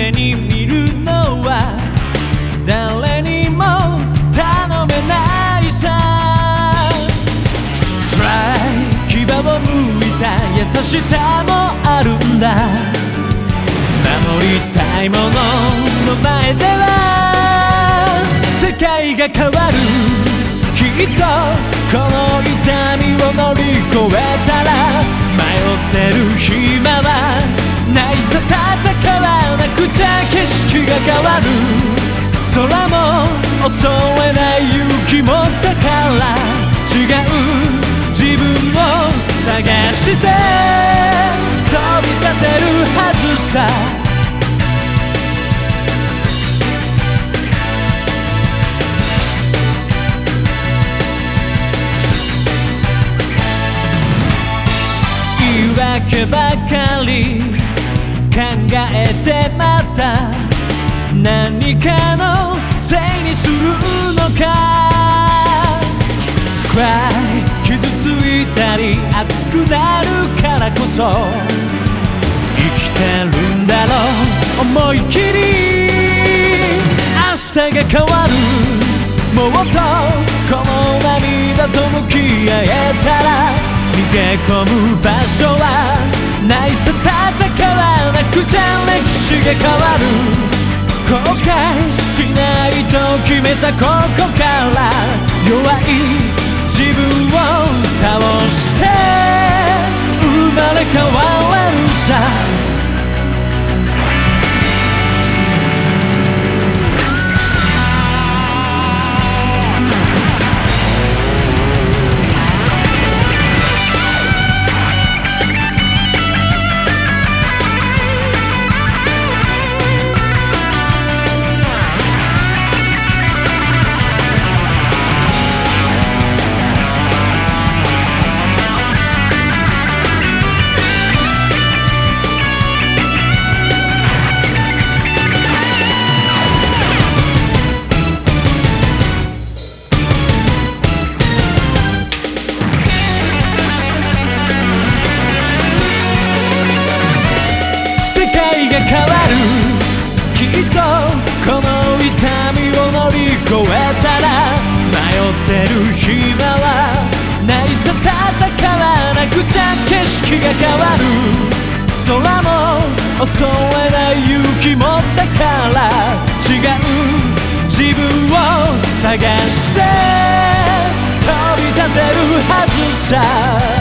目に見るのは誰にも頼めないさ。 Try 牙をむいた優しさもあるんだ。守りたいものの前では世界が変わる。きっとこの痛みを乗り越えたら迷ってる暇はないさ。戦わなくちゃ景色が変わる。空も襲えない勇気もだから違う自分を探して飛び立てるはずさ。言い訳ばかり考えてまた何かのせいにするのか。 Cry 傷ついたり熱くなるからこそ生きてるんだろう思い切り。明日が変わる。もっとこの涙と向き合えたら逃げ込む場所はないさ。戦わなくちゃ歴史が変わる。後悔しないと決めたここから弱い自分を倒して生まれ変われるさ。変わる。きっとこの痛みを乗り越えたら迷ってる暇はないさ。戦わなくちゃ景色が変わる。空も襲えない勇気もだから違う自分を探して飛び立てるはずさ。